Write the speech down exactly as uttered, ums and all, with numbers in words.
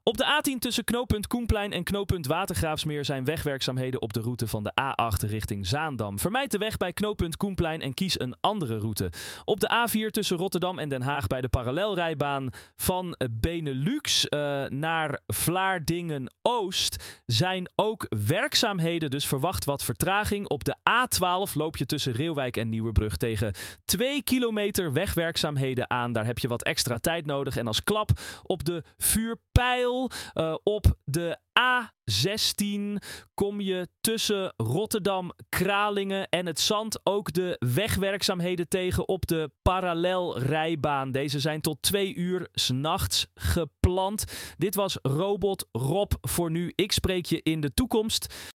Op de A tien tussen knooppunt Koenplein en knooppunt Watergraafsmeer zijn wegwerkzaamheden op de route van de A acht richting Zaandam. Vermijd de weg bij knooppunt Koenplein en kies een andere route. Op de A vier tussen Rotterdam en Den Haag bij de parallelrijbaan van Benelux uh, naar Vlaardingen-Oost zijn ook werkzaamheden. Dus verwacht wat vertraging. Op de A twaalf loop je tussen Reeuwijk en Nieuwebrug tegen twee kilometer wegwerkzaamheden aan. Daar heb je wat extra tijd nodig. En als klap op de vuurpijl uh, op de A zestien kom je tussen Rotterdam, Kralingen en het Zand ook de wegwerkzaamheden tegen op de parallelrijbaan. Deze zijn tot twee uur 's nachts gepland. Dit was Robot Rob voor nu. Ik spreek je in de toekomst.